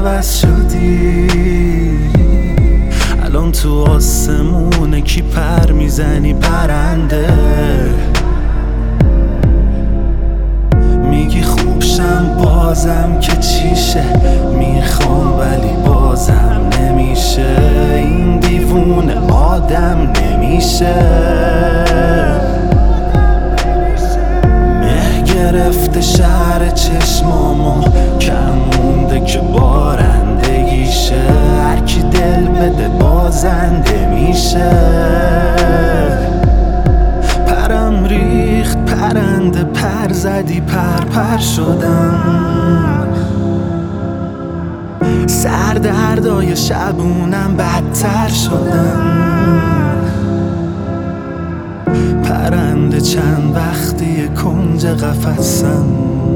عوض شدی. الان تو آسمونه کی پر میزنی پرنده، میگی خوبشم بازم که چیشه، میخوام ولی بازم نمیشه. این دیوونه آدم نمیشه. مه گرفته شهر چشمامو، کم مونده که بارندگیشه. هرکی دل بده بازنده میشه. پرم ریخت پرنده، پر زدی پر شدم. سردردای شبونم بدتر شدم. پرنده چند وقتی کنج قفسم،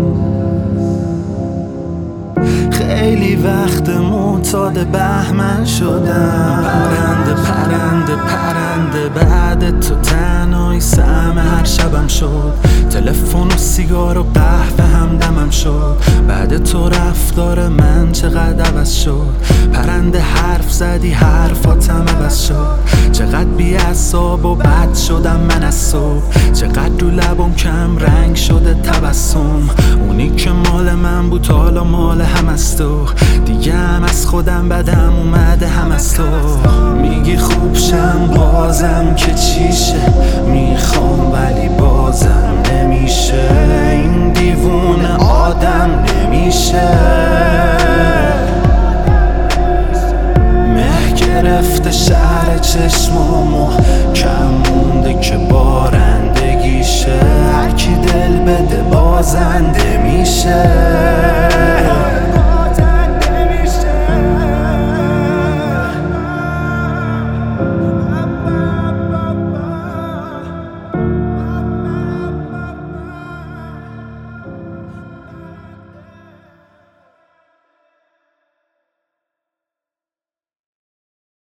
خیلی وقت معتاد بهمن شدم. پرنده بعد تو تنهایی سهم هر شبم شد. تلفن و سیگار و قهوه هم دمم شد. بعد تو رفتار من چقدر عوض شد. پرنده حرف زدی حرفاتم عوض شد. چقدر بی‌عصاب و بد شدم من از صبح. چقدر رو لبم کم رنگ شده تبسم. اونی که مال من بود حالا مال هم از تو. دیگه هم از خودم بدم اومده هم از تو. میگی خوبشم بازم که چیشه، میخوام ولی بازم نمیشه. این دیوونه آدم نمیشه. مه گرفته شهر چشمامو، کم مونده که بارندگیشه. هرکی دل بده بازنده میشه.